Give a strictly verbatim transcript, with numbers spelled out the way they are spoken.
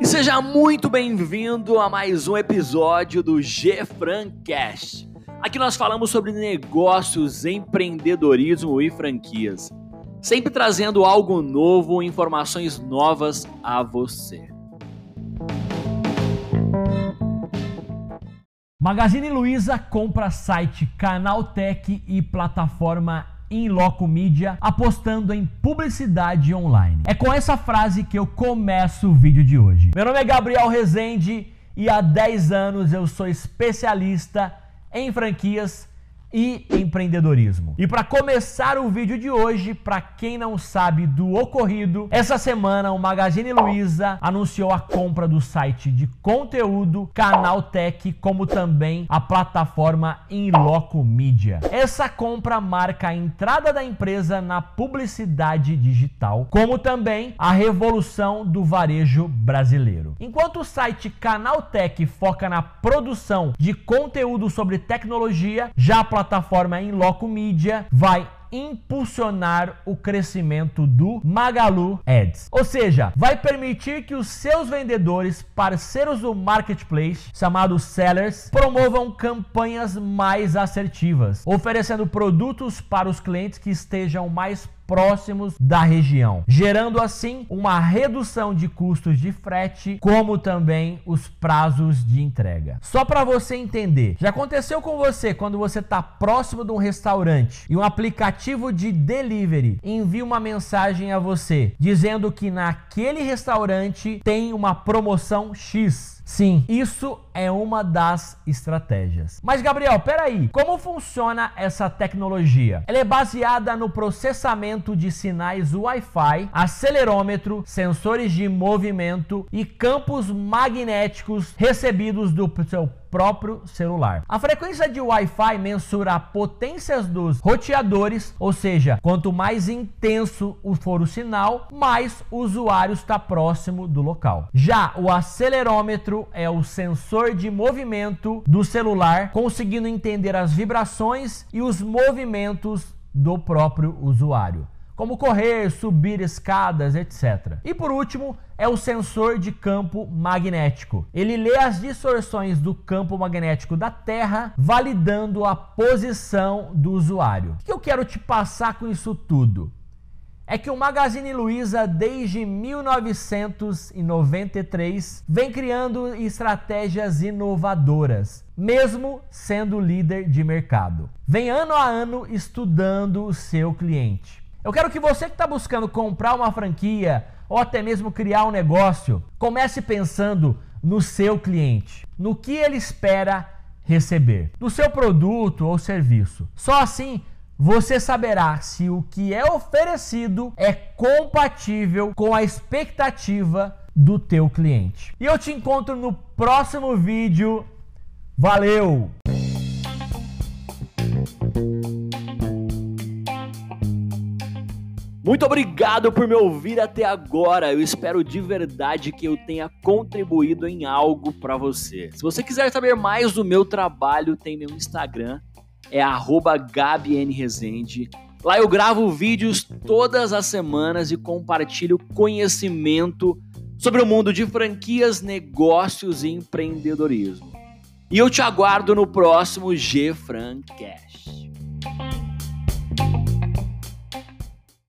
Seja muito bem-vindo a mais um episódio do GFrancast. Aqui nós falamos sobre negócios, empreendedorismo e franquias, sempre trazendo algo novo, informações novas a você. Magazine Luiza compra site Canaltech e plataforma Inloco Media, apostando em publicidade online. É com essa frase que eu começo o vídeo de hoje. Meu nome é Gabriel Rezende e há dez anos eu sou especialista em franquias e empreendedorismo. E para começar o vídeo de hoje, para quem não sabe do ocorrido, essa semana o Magazine Luiza anunciou a compra do site de conteúdo Canaltech, como também a plataforma Inloco Media. Essa compra marca a entrada da empresa na publicidade digital, como também a revolução do varejo brasileiro. Enquanto o site Canaltech foca na produção de conteúdo sobre tecnologia, já a plataforma Inloco Media vai impulsionar o crescimento do Magalu Ads. Ou seja, vai permitir que os seus vendedores, parceiros do marketplace, chamados sellers, promovam campanhas mais assertivas, oferecendo produtos para os clientes que estejam mais próximos da região, gerando assim uma redução de custos de frete, como também os prazos de entrega. Só para você entender, já aconteceu com você quando você está próximo de um restaurante e um aplicativo de delivery envia uma mensagem a você dizendo que naquele restaurante tem uma promoção X? Sim, isso é uma das estratégias. Mas Gabriel, peraí, como funciona essa tecnologia? Ela é baseada no processamento de sinais Wi-Fi, acelerômetro, sensores de movimento e campos magnéticos recebidos do seu próprio celular. A frequência de Wi-Fi mensura a potência dos roteadores, ou seja, quanto mais intenso for o sinal, mais o usuário está próximo do local. Já o acelerômetro é o sensor de movimento do celular, conseguindo entender as vibrações e os movimentos do próprio usuário, como correr, subir escadas, etcétera. E por último, é o sensor de campo magnético. Ele lê as distorções do campo magnético da Terra, validando a posição do usuário. O que eu quero te passar com isso tudo? É que o Magazine Luiza, desde mil novecentos e noventa e três, vem criando estratégias inovadoras, mesmo sendo líder de mercado. Vem ano a ano estudando o seu cliente. Eu quero que você que está buscando comprar uma franquia ou até mesmo criar um negócio, comece pensando no seu cliente, no que ele espera receber, do seu produto ou serviço. Só assim você saberá se o que é oferecido é compatível com a expectativa do teu cliente. E eu te encontro no próximo vídeo. Valeu! Muito obrigado por me ouvir até agora. Eu espero de verdade que eu tenha contribuído em algo para você. Se você quiser saber mais do meu trabalho, tem meu Instagram, é arroba gabinrezende. Lá eu gravo vídeos todas as semanas e compartilho conhecimento sobre o mundo de franquias, negócios e empreendedorismo. E eu te aguardo no próximo GFrancast.